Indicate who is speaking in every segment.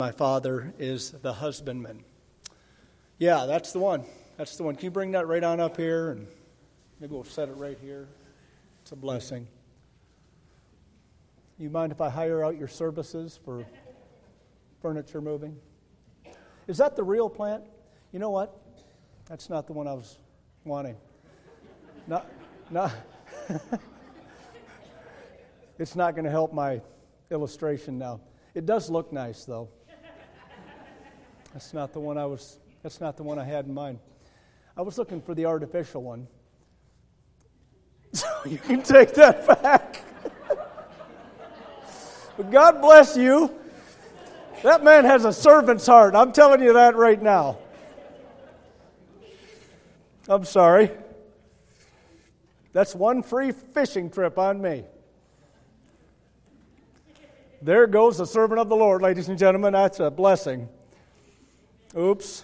Speaker 1: My Father is the husbandman. Yeah, that's the one. That's the one. Can you bring that right on up here? And maybe we'll set it right here. It's a blessing. You mind if I hire out your services for furniture moving? Is that the real plant? You know what? That's not the one I was wanting. Not. It's not going to help my illustration now. It does look nice, though. That's not the one I had in mind. I was looking for the artificial one. So you can take that back. But God bless you. That man has a servant's heart. I'm telling you that right now. I'm sorry. That's one free fishing trip on me. There goes the servant of the Lord, ladies and gentlemen. That's a blessing. Oops.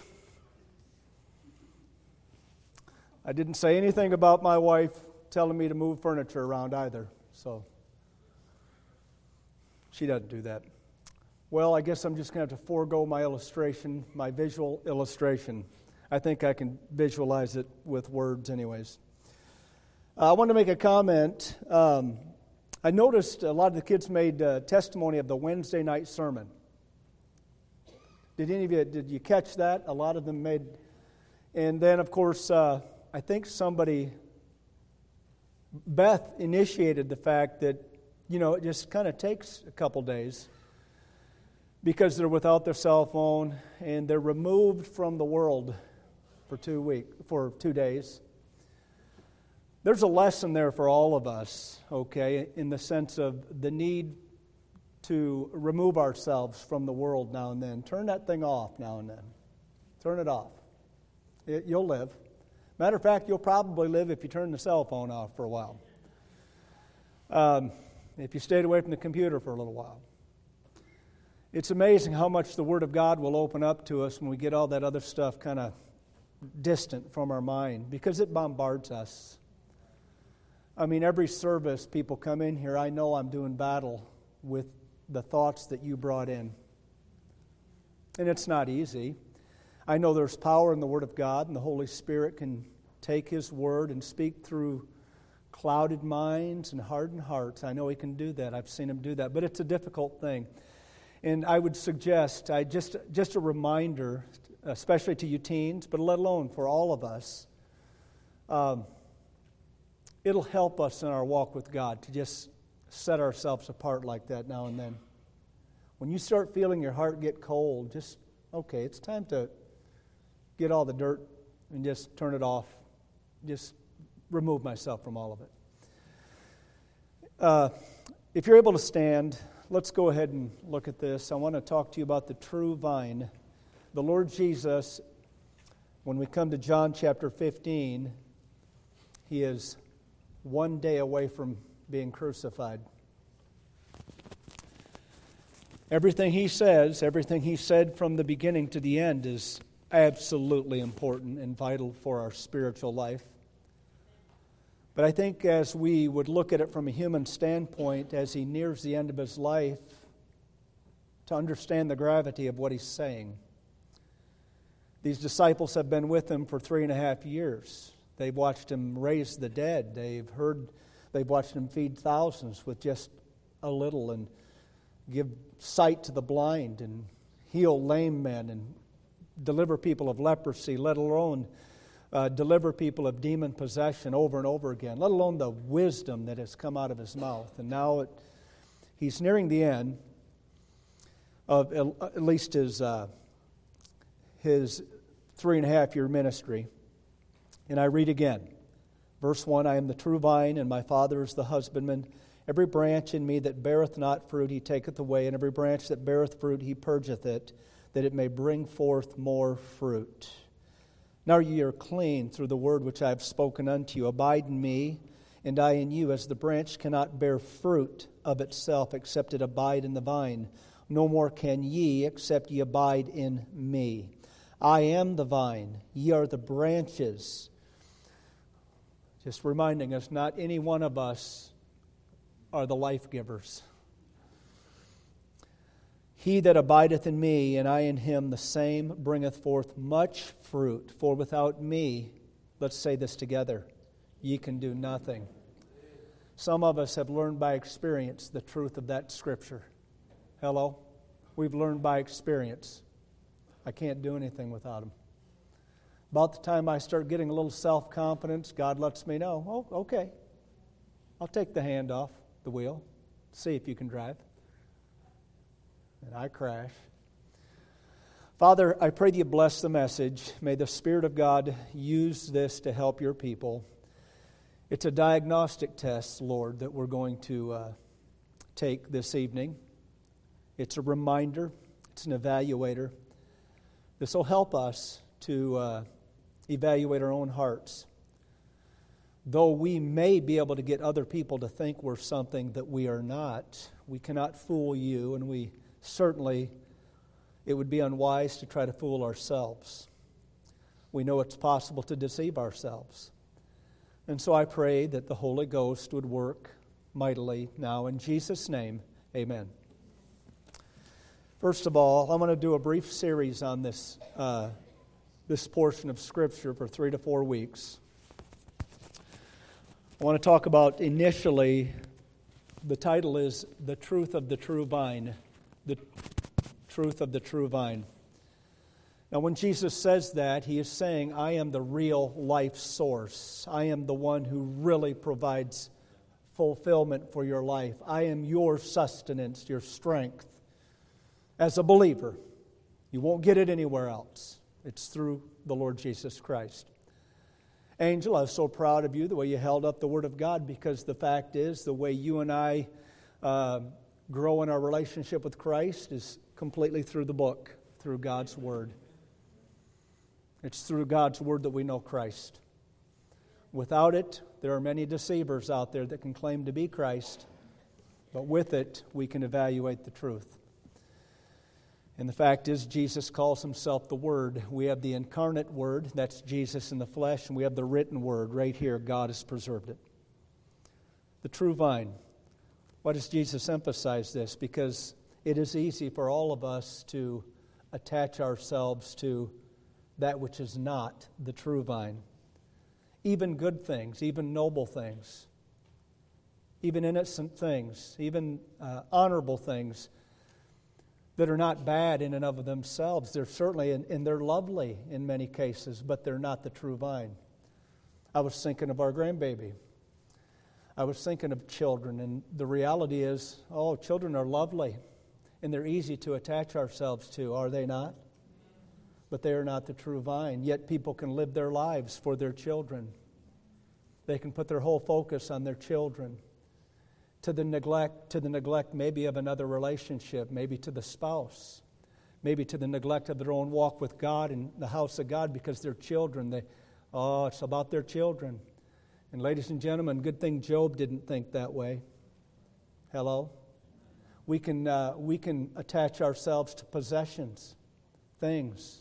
Speaker 1: I didn't say anything about my wife telling me to move furniture around either. So she doesn't do that. Well, I guess I'm just going to have to forego my illustration, my visual illustration. I think I can visualize it with words anyways. I want to make a comment. I noticed a lot of the kids made testimony of the Wednesday night sermon. Did you catch that? A lot of them made. And then, of course, I think Beth initiated the fact that, it just kind of takes a couple days because they're without their cell phone and they're removed from the world for 2 days. There's a lesson there for all of us, okay, in the sense of the need to remove ourselves from the world now and then. Turn that thing off now and then. Turn it off. You'll live. Matter of fact, you'll probably live if you turn the cell phone off for a while. If you stayed away from the computer for a little while. It's amazing how much the Word of God will open up to us when we get all that other stuff kind of distant from our mind, because it bombards us. I mean, every service people come in here, I know I'm doing battle with the thoughts that you brought in. And it's not easy. I know there's power in the Word of God, and the Holy Spirit can take His Word and speak through clouded minds and hardened hearts. I know He can do that. I've seen Him do that. But it's a difficult thing. And I would suggest, just a reminder, especially to you teens, but let alone for all of us, it'll help us in our walk with God to just set ourselves apart like that now and then. When you start feeling your heart get cold, it's time to get all the dirt and just turn it off. Just remove myself from all of it. If you're able to stand, let's go ahead and look at this. I want to talk to you about the true vine. The Lord Jesus, when we come to John chapter 15, He is one day away from being crucified. Everything He says, everything He said from the beginning to the end is absolutely important and vital for our spiritual life. But I think as we would look at it from a human standpoint, as He nears the end of His life, to understand the gravity of what He's saying. These disciples have been with Him for 3.5 years. They've watched Him raise the dead. They've watched Him feed thousands with just a little and give sight to the blind and heal lame men and deliver people of leprosy, let alone deliver people of demon possession over and over again, let alone the wisdom that has come out of His mouth. And now He's nearing the end of at least his 3.5-year ministry. And I read again, verse 1, I am the true vine, and my Father is the husbandman. Every branch in me that beareth not fruit He taketh away, and every branch that beareth fruit He purgeth it, that it may bring forth more fruit. Now ye are clean through the word which I have spoken unto you. Abide in me, and I in you, as the branch cannot bear fruit of itself, except it abide in the vine. No more can ye, except ye abide in me. I am the vine, ye are the branches. Just reminding us, not any one of us are the life givers. He that abideth in me, and I in him, the same bringeth forth much fruit. For without me, let's say this together, ye can do nothing. Some of us have learned by experience the truth of that scripture. Hello? We've learned by experience. I can't do anything without him. About the time I start getting a little self-confidence, God lets me know, oh, okay, I'll take the hand off the wheel, see if you can drive. And I crash. Father, I pray that you bless the message. May the Spirit of God use this to help your people. It's a diagnostic test, Lord, that we're going to take this evening. It's a reminder. It's an evaluator. This will help us to evaluate our own hearts. Though we may be able to get other people to think we're something that we are not, we cannot fool you, and we certainly, it would be unwise to try to fool ourselves. We know it's possible to deceive ourselves. And so I pray that the Holy Ghost would work mightily now. In Jesus' name, amen. First of all, I'm going to do a brief series on this portion of Scripture for 3 to 4 weeks. I want to talk about initially, the title is The Truth of the True Vine. The truth of the true vine. Now, when Jesus says that, he is saying, I am the real life source. I am the one who really provides fulfillment for your life. I am your sustenance, your strength. As a believer, you won't get it anywhere else. It's through the Lord Jesus Christ. Angel, I was so proud of you, the way you held up the Word of God, because the fact is, the way you and I grow in our relationship with Christ is completely through the book, through God's Word. It's through God's Word that we know Christ. Without it, there are many deceivers out there that can claim to be Christ, but with it, we can evaluate the truth. And the fact is, Jesus calls himself the Word. We have the incarnate Word, that's Jesus in the flesh, and we have the written Word right here. God has preserved it. The true vine. Why does Jesus emphasize this? Because it is easy for all of us to attach ourselves to that which is not the true vine. Even good things, even noble things, even innocent things, even honorable things that are not bad in and of themselves. They're certainly, and they're lovely in many cases, but they're not the true vine. I was thinking of our grandbaby. I was thinking of children, and the reality is, children are lovely, and they're easy to attach ourselves to, are they not? But they are not the true vine. Yet people can live their lives for their children. They can put their whole focus on their children, to the neglect maybe of another relationship, maybe to the spouse, maybe to the neglect of their own walk with God in the house of God because their children, it's about their children. And ladies and gentlemen, good thing Job didn't think that way. Hello? We can attach ourselves to possessions, things.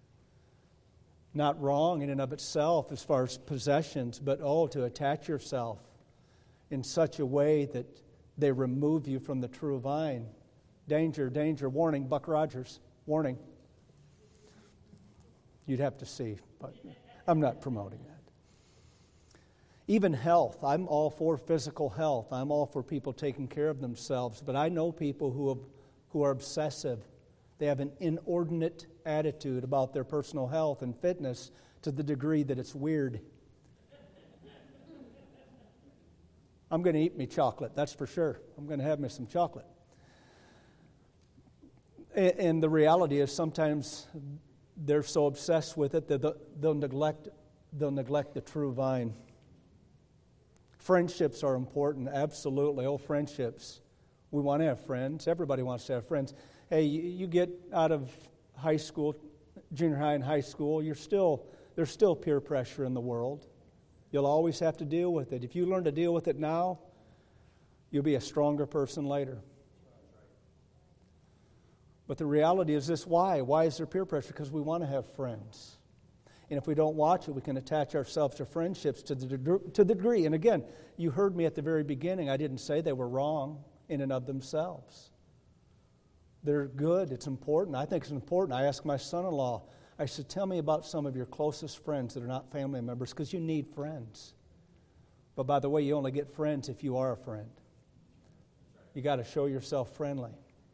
Speaker 1: Not wrong in and of itself as far as possessions, but to attach yourself in such a way that they remove you from the true vine. Danger, danger, warning, Buck Rogers, warning. You'd have to see, but I'm not promoting that. Even health. I'm all for physical health. I'm all for people taking care of themselves. But I know people who are obsessive. They have an inordinate attitude about their personal health and fitness to the degree that it's weird. I'm going to eat me chocolate, that's for sure. I'm going to have me some chocolate. And the reality is sometimes they're so obsessed with it that they'll neglect the true vine. Friendships are important, absolutely. Friendships. We want to have friends. Everybody wants to have friends. Hey, you get out of high school, junior high and high school, there's still peer pressure in the world. You'll always have to deal with it. If you learn to deal with it now, you'll be a stronger person later. But the reality is this, why? Why is there peer pressure? Because we want to have friends. And if we don't watch it, we can attach ourselves to friendships to the degree. And again, you heard me at the very beginning. I didn't say they were wrong in and of themselves. They're good. It's important. I think it's important. I asked my son-in-law, I said, tell me about some of your closest friends that are not family members, because you need friends. But by the way, you only get friends if you are a friend. You got to show yourself friendly.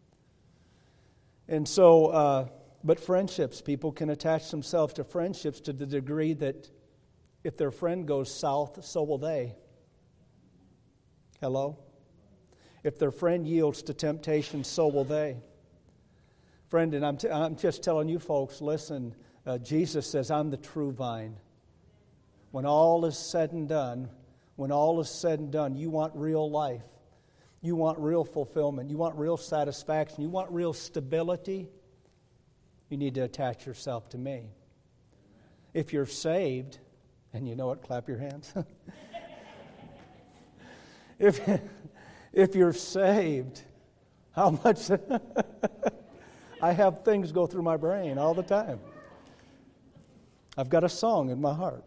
Speaker 1: And so, but friendships, people can attach themselves to friendships to the degree that if their friend goes south, so will they. Hello? If their friend yields to temptation, so will they. Friend, and I'm just telling you folks, listen, Jesus says, I'm the true vine. When all is said and done, you want real life. You want real fulfillment. You want real satisfaction. You want real stability. You need to attach yourself to me. If you're saved, and you know it, clap your hands. If you're saved, how much... I have things go through my brain all the time. I've got a song in my heart.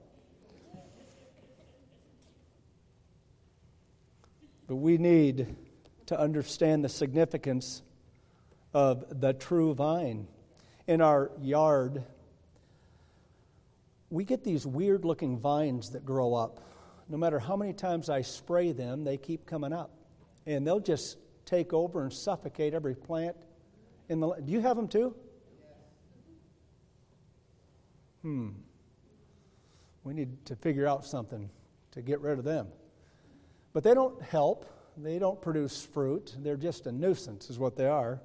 Speaker 1: But we need to understand the significance of the true vine. In our yard, we get these weird-looking vines that grow up. No matter how many times I spray them, they keep coming up. And they'll just take over and suffocate every plant in the... Do you have them too? We need to figure out something to get rid of them. But they don't help. They don't produce fruit. They're just a nuisance is what they are.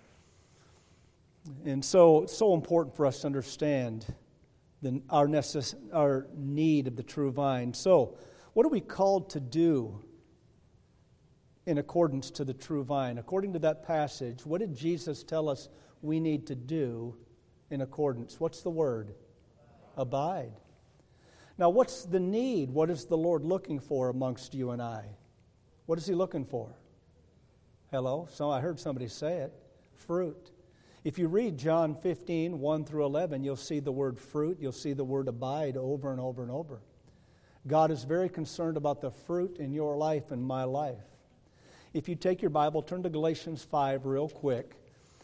Speaker 1: And so it's so important for us to understand our need of the true vine. So what are we called to do in accordance to the true vine? According to that passage, what did Jesus tell us we need to do in accordance? What's the word? Abide. Now, what's the need? What is the Lord looking for amongst you and I? What is He looking for? Hello? So I heard somebody say it. Fruit. If you read John 15, 1 through 11, you'll see the word fruit. You'll see the word abide over and over and over. God is very concerned about the fruit in your life and my life. If you take your Bible, turn to Galatians 5 real quick.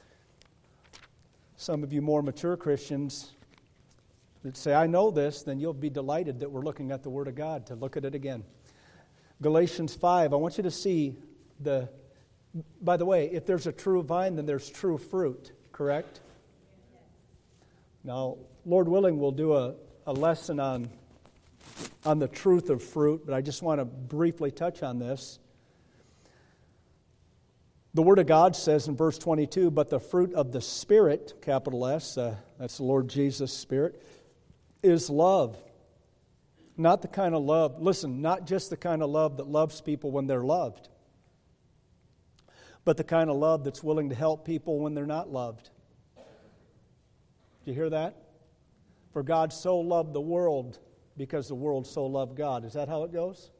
Speaker 1: Some of you more mature Christians that say, I know this, then you'll be delighted that we're looking at the Word of God, to look at it again. Galatians 5, I want you to see by the way, if there's a true vine, then there's true fruit, correct? Now, Lord willing, we'll do a lesson on the truth of fruit, but I just want to briefly touch on this. The Word of God says in verse 22, but the fruit of the Spirit, capital S, that's the Lord Jesus' Spirit, is love. Not the kind of love, listen, not just the kind of love that loves people when they're loved, but the kind of love that's willing to help people when they're not loved. Do you hear that? For God so loved the world because the world so loved God. Is that how it goes?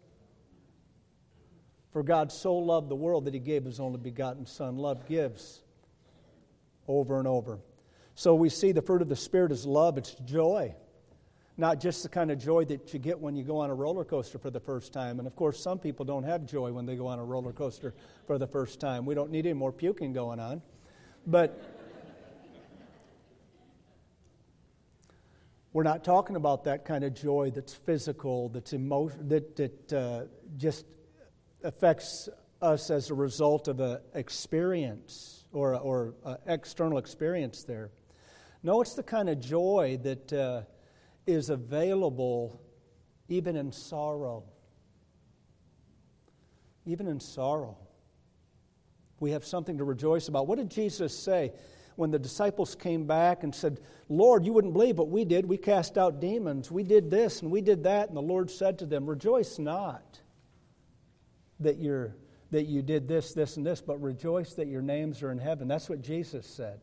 Speaker 1: For God so loved the world that He gave His only begotten Son. Love gives over and over. So we see the fruit of the Spirit is love. It's joy. Not just the kind of joy that you get when you go on a roller coaster for the first time. And of course, some people don't have joy when they go on a roller coaster for the first time. We don't need any more puking going on. But we're not talking about that kind of joy that's physical, that's that just affects us as a result of an experience or external experience there. No, it's the kind of joy that is available even in sorrow. Even in sorrow. We have something to rejoice about. What did Jesus say when the disciples came back and said, Lord, you wouldn't believe what we did. We cast out demons. We did this and we did that. And the Lord said to them, rejoice not that you did this, this, and this, but rejoice that your names are in heaven. That's what Jesus said.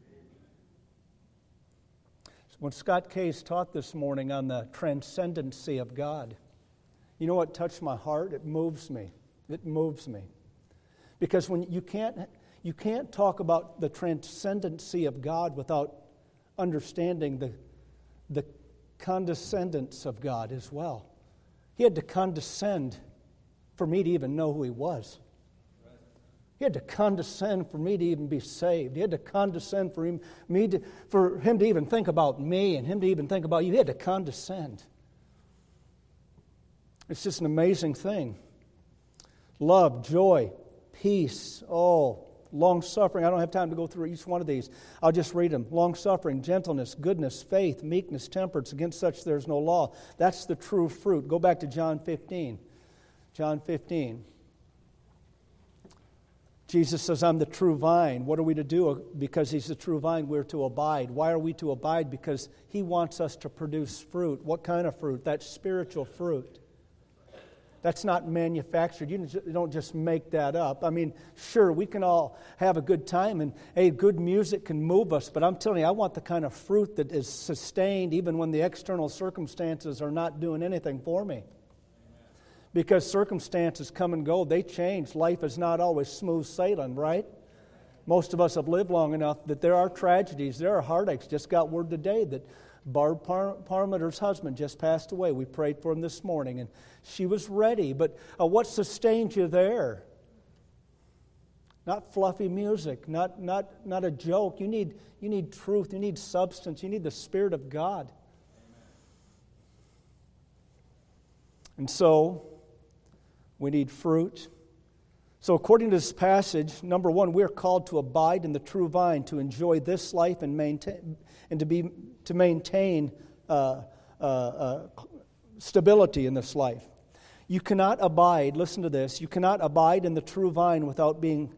Speaker 1: When Scott Case taught this morning on the transcendency of God, you know what touched my heart? It moves me. It moves me. Because when you can't talk about the transcendency of God without understanding the condescendence of God as well. He had to condescend for me to even know who He was. He had to condescend for me to even be saved. He had to condescend for him to even think about me and him to even think about you. He had to condescend. It's just an amazing thing. Love, joy, peace, long-suffering. I don't have time to go through each one of these. I'll just read them. Long-suffering, gentleness, goodness, faith, meekness, temperance. Against such there is no law. That's the true fruit. Go back to John 15. John 15. Jesus says, I'm the true vine. What are we to do? Because He's the true vine, we're to abide. Why are we to abide? Because He wants us to produce fruit. What kind of fruit? That's spiritual fruit. That's not manufactured. You don't just make that up. I mean, sure, we can all have a good time, and good music can move us, but I'm telling you, I want the kind of fruit that is sustained even when the external circumstances are not doing anything for me. Because circumstances come and go, they change. Life is not always smooth sailing, right? Most of us have lived long enough that there are tragedies, there are heartaches. Just got word today that Barb Parmiter's husband just passed away. We prayed for him this morning, and she was ready. But what sustained you there? Not fluffy music, not a joke. You need truth. You need substance. You need the Spirit of God. And so, we need fruit. So according to this passage, number one, we're called to abide in the true vine, to enjoy this life and maintain stability in this life. You cannot abide, listen to this, you cannot abide in the true vine without being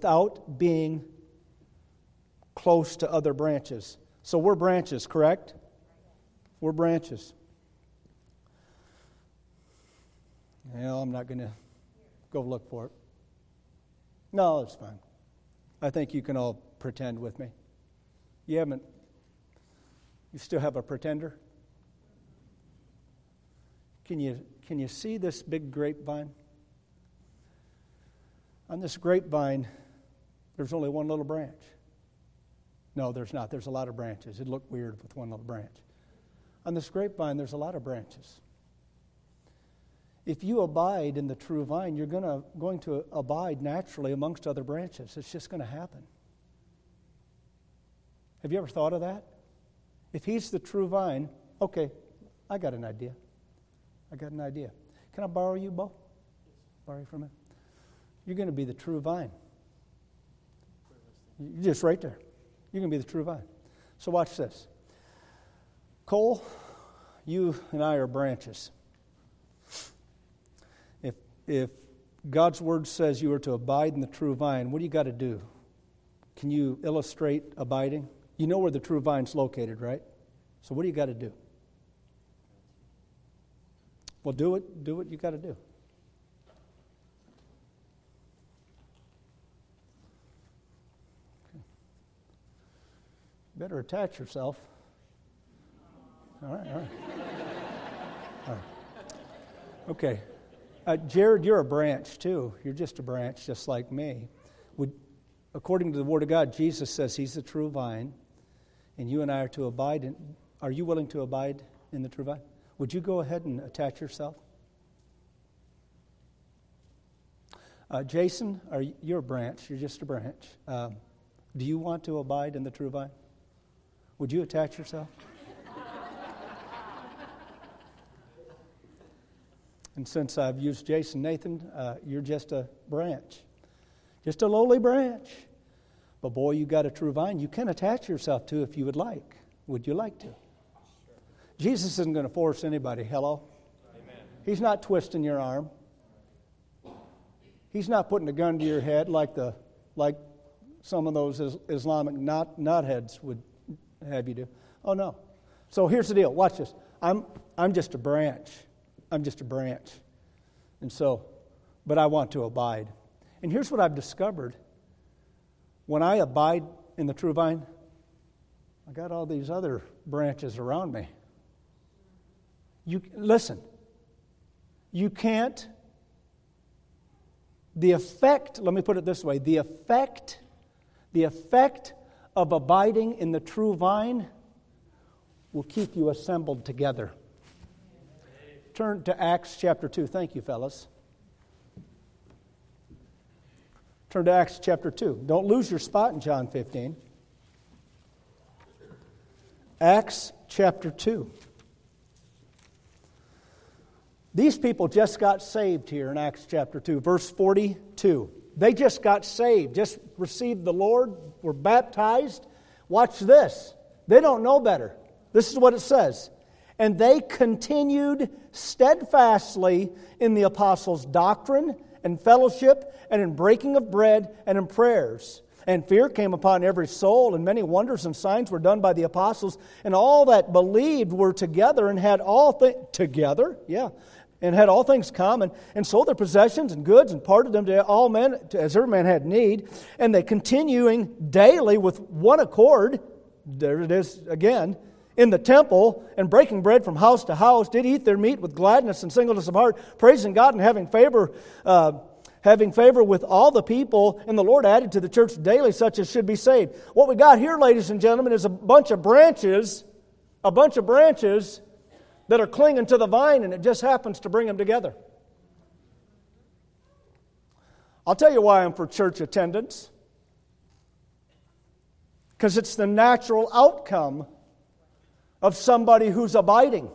Speaker 1: close to other branches. So we're branches, correct? We're branches. Well, I'm not going to go look for it. No, it's fine. I think you can all pretend with me. You still have a pretender? Can you see this big grapevine? On this grapevine, there's only one little branch. No, there's not. There's a lot of branches. It'd look weird with one little branch. On this grapevine, there's a lot of branches. If you abide in the true vine, you're going to abide naturally amongst other branches. It's just going to happen. Have you ever thought of that? If He's the true vine, okay, I got an idea. Can I borrow you, Bo? Borrow you for a minute? You're going to be the true vine. You're just right there. You're going to be the true vine. So watch this. Cole, you and I are branches. If God's Word says you are to abide in the true vine, what do you got to do? Can you illustrate abiding? You know where the true vine's located, right? So what do you got to do? Well, do what you got to do. Okay. Better attach yourself. All right. All right. Okay. Jared, you're a branch too. You're just a branch, just like me. According to the Word of God, Jesus says He's the true vine, and you and I are to abide in. Are you willing to abide in the true vine? Would you go ahead and attach yourself? Jason, you're a branch. You're just a branch. Do you want to abide in the true vine? Would you attach yourself? And since I've used Jason, Nathan, you're just a branch. Just a lowly branch. But boy, you got a true vine you can attach yourself to if you would like. Would you like to? Sure. Jesus isn't going to force anybody. Hello? Amen. He's not twisting your arm. He's not putting a gun to your head like some of those Islamic knotheads would have you do. Oh, no. So here's the deal. Watch this. I'm just a branch. I'm just a branch. And so, but I want to abide. And here's what I've discovered. When I abide in the true vine, I got all these other branches around me. Listen. You can't. Let me put it this way. The effect of abiding in the true vine will keep you assembled together. Turn to Acts chapter 2. Thank you, fellas. Turn to Acts chapter 2. Don't lose your spot in John 15. Acts chapter 2. These people just got saved here in Acts chapter 2, verse 42. They just got saved, just received the Lord, were baptized. Watch this. They don't know better. This is what it says. And they continued steadfastly in the apostles' doctrine and fellowship and in breaking of bread and in prayers. And fear came upon every soul, and many wonders and signs were done by the apostles. And all that believed were together and had all things and had all things common, and sold their possessions and goods, and parted them to all men, as every man had need. And they continuing daily with one accord, there it is again, in the temple, and breaking bread from house to house, did eat their meat with gladness and singleness of heart, praising God and having favor with all the people, and the Lord added to the church daily such as should be saved. What we got here, ladies and gentlemen, is a bunch of branches that are clinging to the vine, and it just happens to bring them together. I'll tell you why I'm for church attendance. Because it's the natural outcome of somebody who's abiding.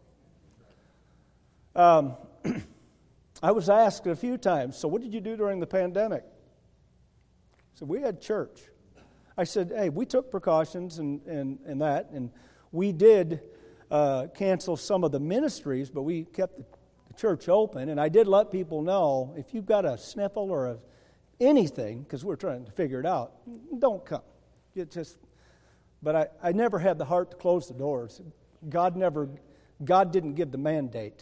Speaker 1: I was asked a few times, so what did you do during the pandemic? I said, we had church. I said, hey, we took precautions and that, and we did cancel some of the ministries, but we kept the church open. And I did let people know, if you've got a sniffle or anything, because we're trying to figure it out, don't come. But I never had the heart to close the doors. God didn't give the mandate.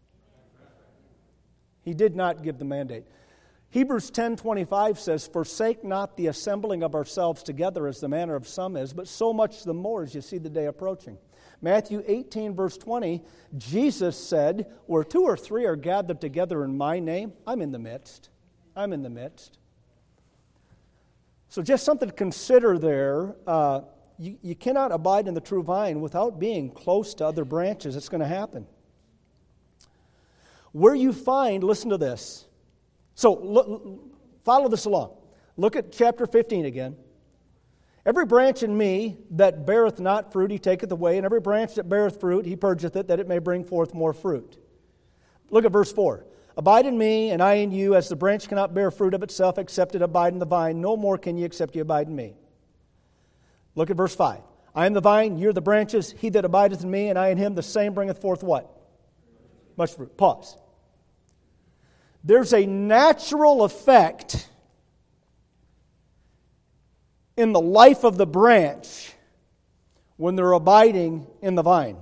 Speaker 1: He did not give the mandate. Hebrews 10:25 says, forsake not the assembling of ourselves together as the manner of some is, but so much the more as you see the day approaching. Matthew 18, verse 20, Jesus said, where 2 or 3 are gathered together in my name, I'm in the midst. I'm in the midst. So just something to consider there. You cannot abide in the true vine without being close to other branches. It's going to happen. Where you find, listen to this. So follow this along. Look at chapter 15 again. Every branch in me that beareth not fruit, he taketh away, and every branch that beareth fruit, he purgeth it, that it may bring forth more fruit. Look at verse 4. Abide in me, and I in you, as the branch cannot bear fruit of itself, except it abide in the vine. No more can ye, except ye abide in me. Look at verse 5. I am the vine, ye are the branches. He that abideth in me, and I in him, the same bringeth forth what? Much fruit. Pause. There's a natural effect in the life of the branch when they're abiding in the vine.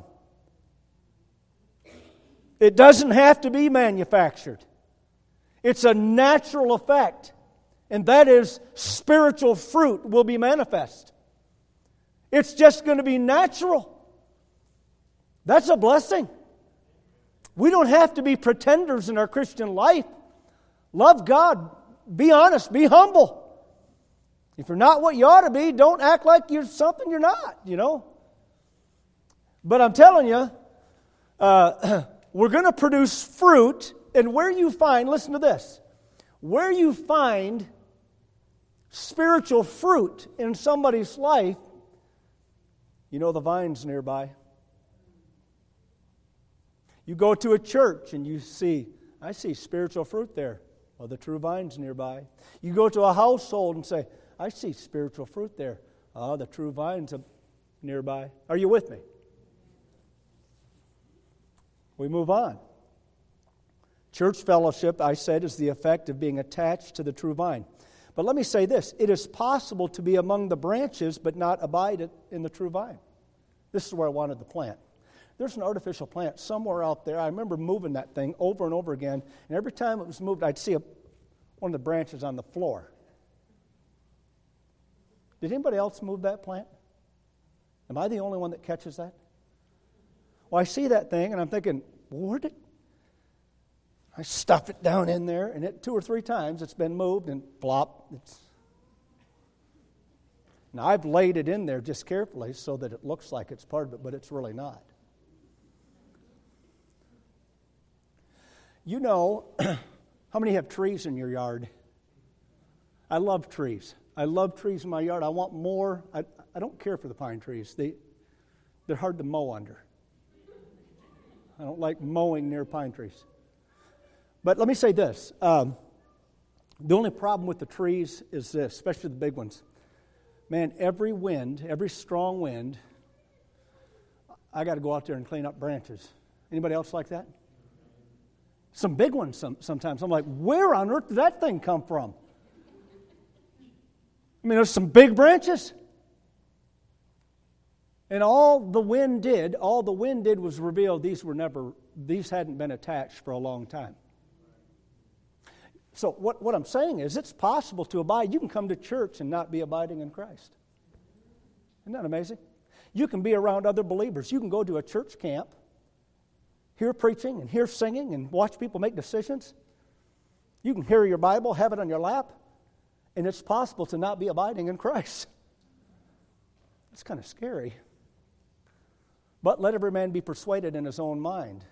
Speaker 1: It doesn't have to be manufactured. It's a natural effect, and that is spiritual fruit will be manifest. It's just going to be natural. That's a blessing. We don't have to be pretenders in our Christian life. Love God. Be honest. Be humble. If you're not what you ought to be, don't act like you're something you're not, But I'm telling you, we're going to produce fruit, and where you find, listen to this, where you find spiritual fruit in somebody's life, the vine's nearby. You go to a church and I see spiritual fruit there. Well, the true vine's nearby. You go to a household and say, I see spiritual fruit there. Oh, the true vine's nearby. Are you with me? We move on. Church fellowship, I said, is the effect of being attached to the true vine. But let me say this. It is possible to be among the branches but not abide in the true vine. This is where I wanted the plant. There's an artificial plant somewhere out there. I remember moving that thing over and over again. And every time it was moved, I'd see one of the branches on the floor. Did anybody else move that plant? Am I the only one that catches that? Well, I see that thing, and I'm thinking, where did I stuff it down in there? And 2 or 3 times it's been moved, and plop. Now, I've laid it in there just carefully so that it looks like it's part of it, but it's really not. How many have trees in your yard? I love trees. I love trees in my yard. I want more. I don't care for the pine trees. They're hard to mow under. I don't like mowing near pine trees. But let me say this. The only problem with the trees is this, especially the big ones. Man, every wind, every strong wind, I got to go out there and clean up branches. Anybody else like that? Some big ones sometimes. I'm like, where on earth did that thing come from? I mean, there's some big branches. And all the wind did was reveal these hadn't been attached for a long time. So what I'm saying is it's possible to abide. You can come to church and not be abiding in Christ. Isn't that amazing? You can be around other believers. You can go to a church camp, hear preaching and hear singing and watch people make decisions. You can hear your Bible, have it on your lap, and it's possible to not be abiding in Christ. It's kind of scary. But let every man be persuaded in his own mind.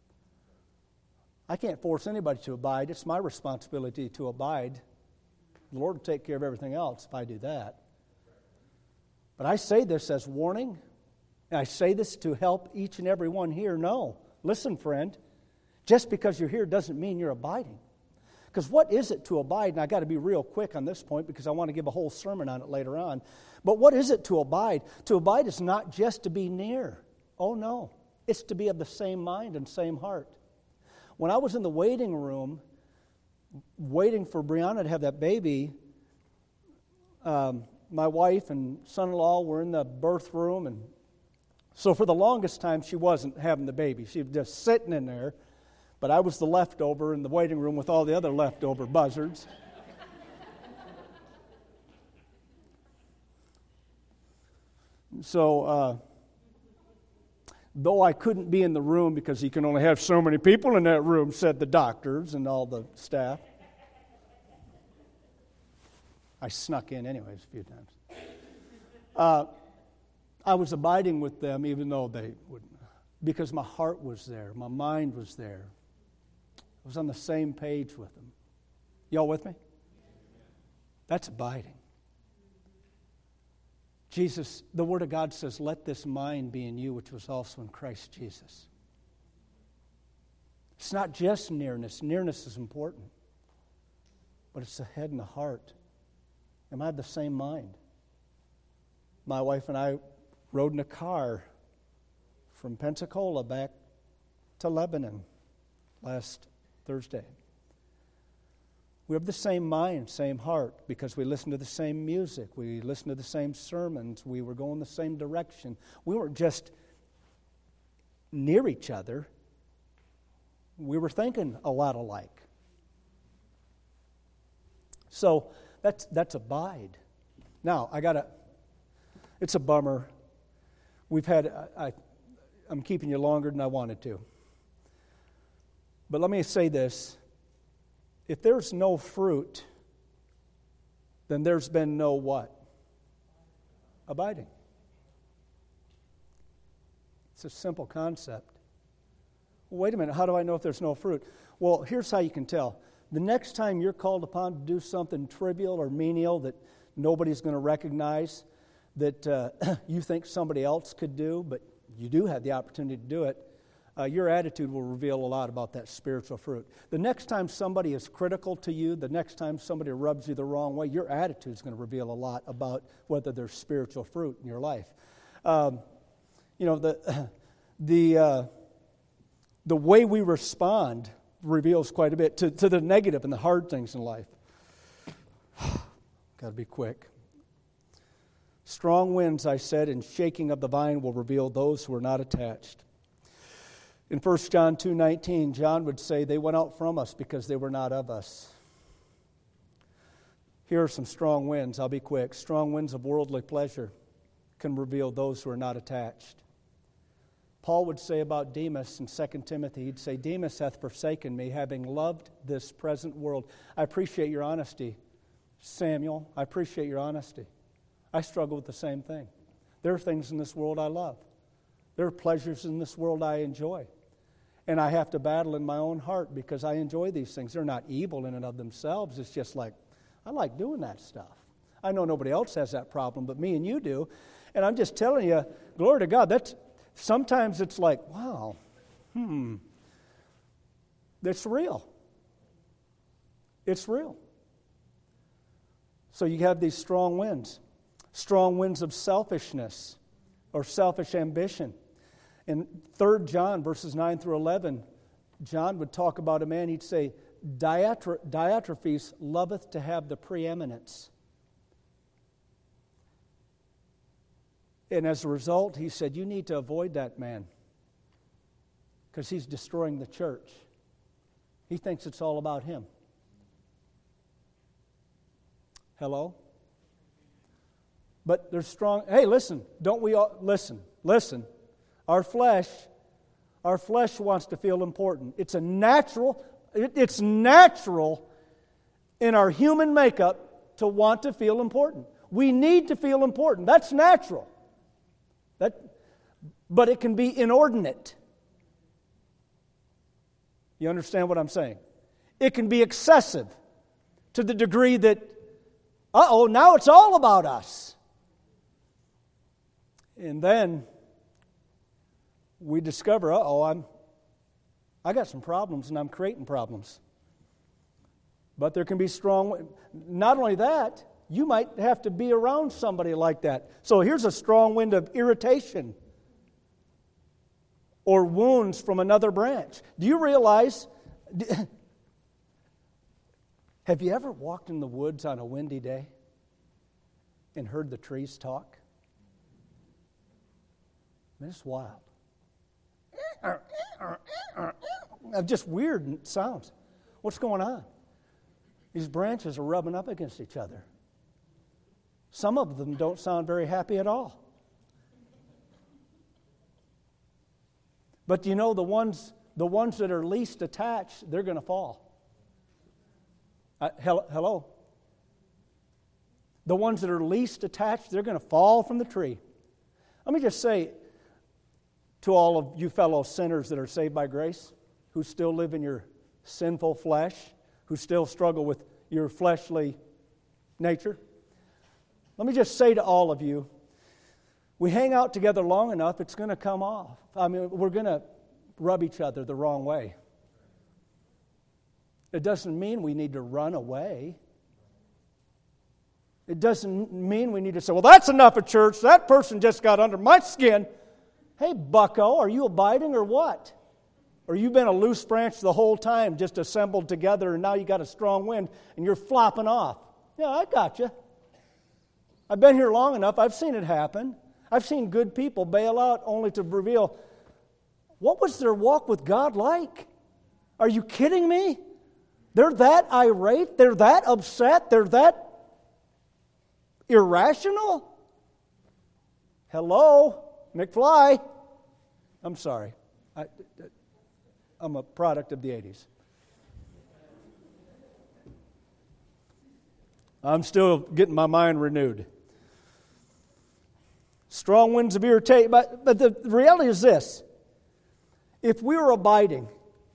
Speaker 1: I can't force anybody to abide. It's my responsibility to abide. The Lord will take care of everything else if I do that. But I say this as warning, and I say this to help each and every one here know. Listen, friend, just because you're here doesn't mean you're abiding. Because what is it to abide? And I got to be real quick on this point because I want to give a whole sermon on it later on. But what is it to abide? To abide is not just to be near. Oh, no. It's to be of the same mind and same heart. When I was in the waiting room, waiting for Brianna to have that baby, my wife and son-in-law were in the birth room, and so for the longest time she wasn't having the baby. She was just sitting in there, but I was the leftover in the waiting room with all the other leftover buzzards. So, though I couldn't be in the room because you can only have so many people in that room, said the doctors and all the staff. I snuck in anyways a few times. I was abiding with them even though they wouldn't, because my heart was there, my mind was there. I was on the same page with them. Y'all with me? That's abiding. Jesus, the Word of God says, let this mind be in you, which was also in Christ Jesus. It's not just nearness. Nearness is important. But it's the head and the heart. Am I of the same mind? My wife and I rode in a car from Pensacola back to Lebanon last Thursday. We have the same mind, same heart, because we listen to the same music. We listen to the same sermons. We were going the same direction. We weren't just near each other. We were thinking a lot alike. So that's abide. Now, it's a bummer. I'm keeping you longer than I wanted to. But let me say this. If there's no fruit, then there's been no what? Abiding. It's a simple concept. Well, wait a minute, how do I know if there's no fruit? Well, here's how you can tell. The next time you're called upon to do something trivial or menial that nobody's going to recognize, that you think somebody else could do, but you do have the opportunity to do it, your attitude will reveal a lot about that spiritual fruit. The next time somebody is critical to you, the next time somebody rubs you the wrong way, your attitude is going to reveal a lot about whether there's spiritual fruit in your life. The way we respond reveals quite a bit to the negative and the hard things in life. Got to be quick. Strong winds, I said, and shaking of the vine will reveal those who are not attached. In 1 John 2:19, John would say, they went out from us because they were not of us. Here are some strong winds. I'll be quick. Strong winds of worldly pleasure can reveal those who are not attached. Paul would say about Demas in 2 Timothy, he'd say, Demas hath forsaken me, having loved this present world. I appreciate your honesty, Samuel. I appreciate your honesty. I struggle with the same thing. There are things in this world I love. There are pleasures in this world I enjoy. And I have to battle in my own heart because I enjoy these things. They're not evil in and of themselves. It's just like, I like doing that stuff. I know nobody else has that problem, but me and you do. And I'm just telling you, glory to God, sometimes it's like, wow, that's real. It's real. So you have these strong winds of selfishness or selfish ambition. In 3 John verses 9 through 11, John would talk about a man, he'd say, Diotrephes loveth to have the preeminence. And as a result, he said, you need to avoid that man because he's destroying the church. He thinks it's all about him. Hello? But there's strong, hey, listen, don't we all, listen. Our flesh wants to feel important. It's natural in our human makeup to want to feel important. We need to feel important. That's natural. But it can be inordinate. You understand what I'm saying? It can be excessive to the degree that, now it's all about us. And then we discover, I got some problems and I'm creating problems. But there can be strong, not only that, you might have to be around somebody like that. So here's a strong wind of irritation or wounds from another branch. Do you realize, have you ever walked in the woods on a windy day and heard the trees talk? I mean, it's wild. Just weird sounds. What's going on? These branches are rubbing up against each other. Some of them don't sound very happy at all. But do you know the ones that are least attached, they're going to fall. Hello? The ones that are least attached, they're going to fall from the tree. Let me just say to all of you fellow sinners that are saved by grace, who still live in your sinful flesh, who still struggle with your fleshly nature, let me just say to all of you, we hang out together long enough, it's going to come off. I mean, we're going to rub each other the wrong way. It doesn't mean we need to run away. It doesn't mean we need to say, well, that's enough of church. That person just got under my skin. Hey, bucko, are you abiding or what? Or you've been a loose branch the whole time, just assembled together, and now you got a strong wind, and you're flopping off. Yeah, I got you. I've been here long enough. I've seen it happen. I've seen good people bail out only to reveal, what was their walk with God like? Are you kidding me? They're that irate? They're that upset? They're that irrational? Hello, McFly. I'm sorry. I'm a product of the 80s. I'm still getting my mind renewed. Strong winds of irritation. But the reality is this. If we were abiding,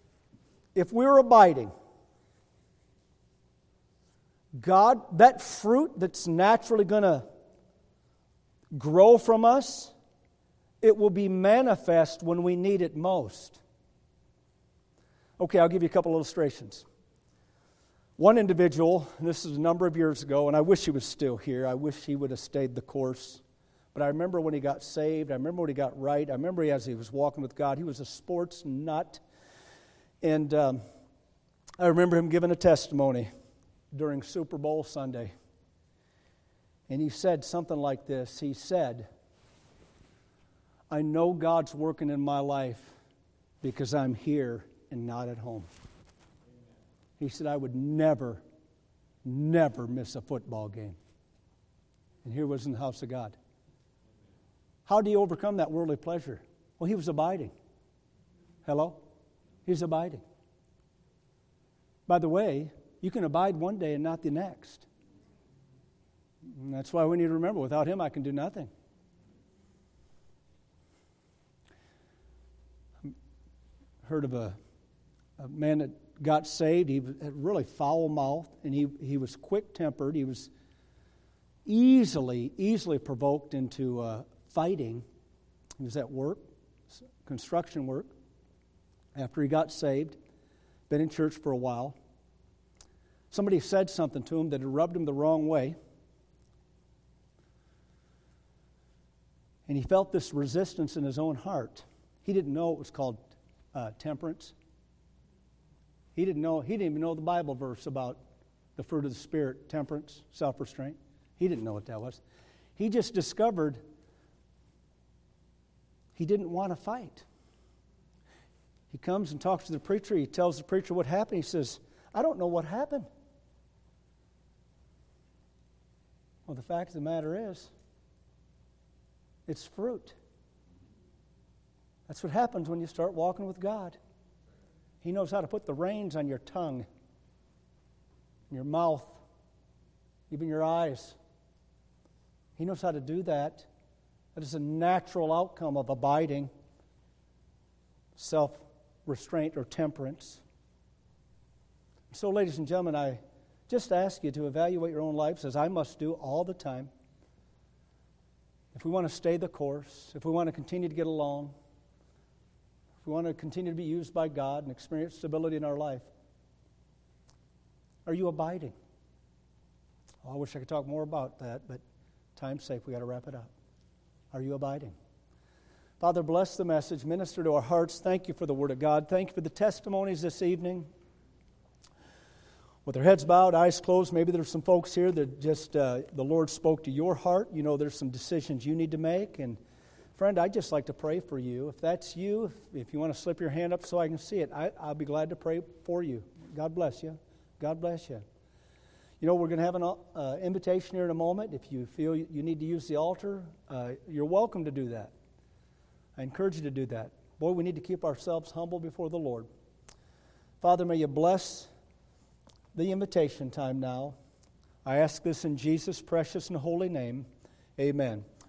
Speaker 1: God, that fruit that's naturally going to grow from us, it will be manifest when we need it most. Okay, I'll give you a couple illustrations. One individual, and this is a number of years ago, and I wish he was still here. I wish he would have stayed the course. But I remember when he got saved. I remember when he got right. I remember as he was walking with God. He was a sports nut. And I remember him giving a testimony during Super Bowl Sunday. And he said something like this. He said, I know God's working in my life because I'm here and not at home. He said, I would never miss a football game. And here was in the house of God. How do you overcome that worldly pleasure? Well, he was abiding. Hello? He's abiding. By the way, you can abide one day and not the next. And that's why we need to remember, without him I can do nothing. I heard of a man that got saved, he had really foul-mouthed, and he was quick-tempered. He was easily provoked into fighting. He was at work, construction work, after he got saved, been in church for a while. Somebody said something to him that had rubbed him the wrong way. And he felt this resistance in his own heart. He didn't know it was called temperance. He didn't even know the Bible verse about the fruit of the Spirit, temperance, self-restraint. He didn't know what that was. He just discovered he didn't want to fight. He comes and talks to the preacher. He tells the preacher what happened. He says, I don't know what happened. Well, the fact of the matter is, it's fruit. That's what happens when you start walking with God. He knows how to put the reins on your tongue, your mouth, even your eyes. He knows how to do that. That is a natural outcome of abiding, self-restraint or temperance. So, ladies and gentlemen, I just ask you to evaluate your own lives, as I must do all the time. If we want to stay the course, if we want to continue to get along, if we want to continue to be used by God and experience stability in our life, are you abiding? Oh, I wish I could talk more about that, but time's sake, we got to wrap it up. Are you abiding? Father, bless the message. Minister to our hearts. Thank you for the Word of God. Thank you for the testimonies this evening. With their heads bowed, eyes closed, maybe there's some folks here that just the Lord spoke to your heart. You know there's some decisions you need to make. And friend, I'd just like to pray for you. If that's you, if you want to slip your hand up so I can see it, I'll be glad to pray for you. God bless you. God bless you. You know, we're going to have an invitation here in a moment. If you feel you need to use the altar, you're welcome to do that. I encourage you to do that. Boy, we need to keep ourselves humble before the Lord. Father, may you bless the invitation time now. I ask this in Jesus' precious and holy name. Amen.